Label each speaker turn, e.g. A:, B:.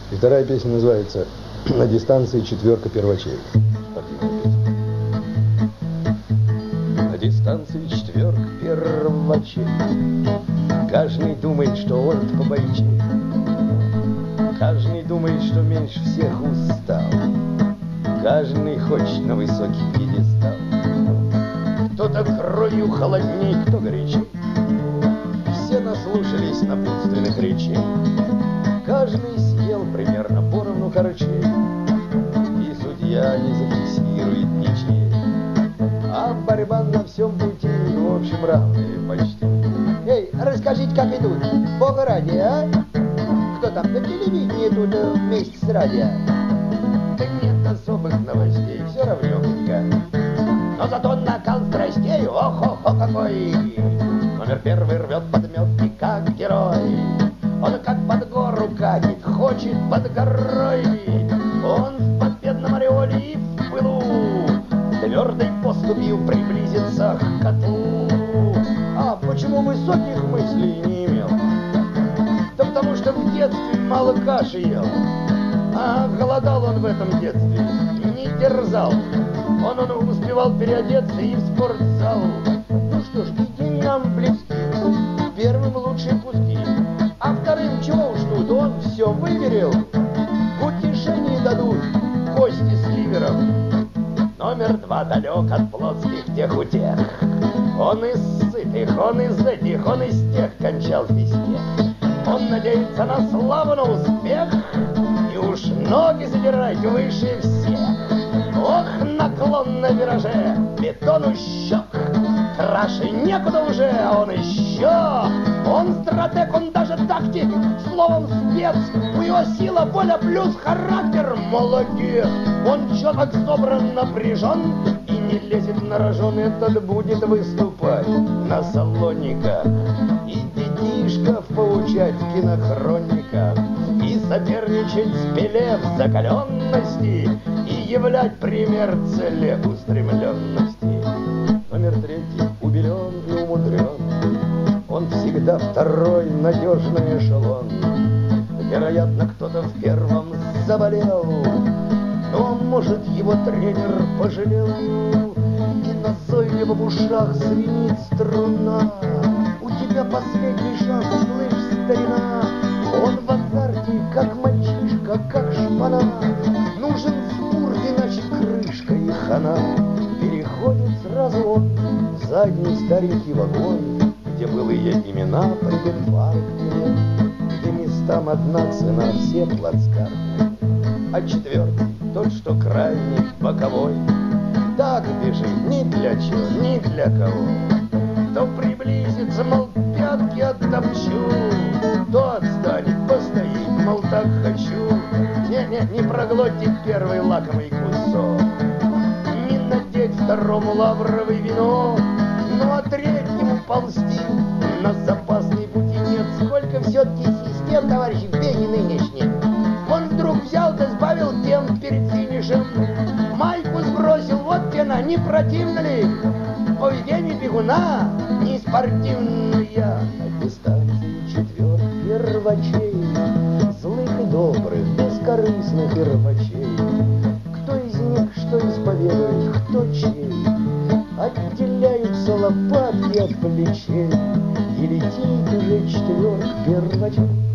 A: И вторая песня называется «На дистанции четверка первачей». На дистанции четверка первачей. Каждый думает, что он побойчей. Каждый думает, что меньше всех устал. Каждый хочет на высокий пьедестал. Кто-то кровью холодней, кто горячей. Все наслушались напутственных речей. Каждый съел примерно поровну харчей. И судья не зафиксирует ничей. А борьба на всем пути, в общем, равная почти.
B: Эй, расскажите, как идут, бога ради, а? Кто там на телевидении тут вместе с радио?
A: Да нет особых новостей, все равнёхонько.
B: Но зато накал страстей, ох-охо какой!
A: Номер первый рвет подметки, как герой.
B: Он как под гору катит, хочет под горой.
A: Он в победном ореоле и в пылу твердой поступью приблизится к котлу.
B: А почему высоких мыслей не имел?
A: Да потому что в детстве мало каши ел. А голодал он в этом детстве, не терзал. Он успевал переодеться и в спортзал.
B: Ну что ж, идеи нам близки. Первым лучшие куски, а вторым чего уж тут, он все выверил. Утешение дадут кости с ливером.
A: Номер два далек от плотских тех утех. Он из сытых, он из этих, он из тех кончал физтех. Он надеется на славу, на успех, и уж ноги задирать выше всех. Ох, наклон на вираже, бетон у щек. Краше некуда уже, а он еще. Он стратег, он даже тактик, словом спец. У него сила, воля плюс характер, молодец. Он четок, собран, напряжен и не лезет на рожон. Этот будет выступать на Салоника и детишков поучать в кинохрониках, и соперничать с Пеле в закаленности, и являть пример целеустремленности. Номер третий убелен и умудрен. Он всегда второй надежный эшелон. Вероятно, кто-то в первом заболел, но, может, его тренер пожалел. И назойливо в ушах звенит струна. У тебя последний шанс, слышь, старина. Он в азарте, как мальчишка, как шпана. Нужен спурт, иначе крышка и хана. Переходит сразу он в задний старенький вагон, где былые имена прединфарктные, где местам одна цена, все плацкартные. А четвертый, тот, что крайний, боковой, так бежит ни для чего, ни для кого. То приблизится, мол, пятки оттопчу, то отстанет, постоит, мол, так хочу. Не проглотит первый лакомый кусок, не надеть второму лавровый венок, ну а третьему ползти на запасной пути нет. Сколько все-таки систем, товарищи, в беге нынешнем. Он вдруг взял да сбавил темп перед финишем, майку сбросил, вот тена, не противно ли? Поведение бегуна не спортивное. На дистанции четверг первачей, злых и добрых, бескорыстных и рвачей. Кто из них что исповедует, кто чей? Отделяются лопатки от плечей, и летит уже четверг первачей.